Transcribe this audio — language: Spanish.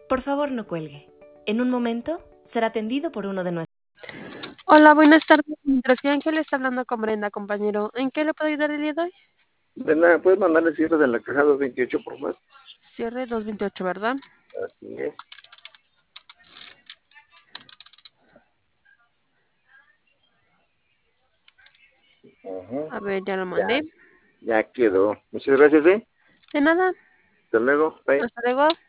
Por favor, no cuelgue. En un momento será atendido por uno de nuestros. Hola, buenas tardes. Mientras que Ángel está hablando con Brenda, compañero, ¿en qué le puedo ayudar el día de hoy? Brenda, ¿puedes mandarle cierre de la caja 228 por más? Cierre 228, ¿verdad? Así es. Ajá. A ver, ya lo Ya, mandé. ya quedó. Muchas gracias, ¿eh? De nada. Hasta luego. Bye. Hasta luego.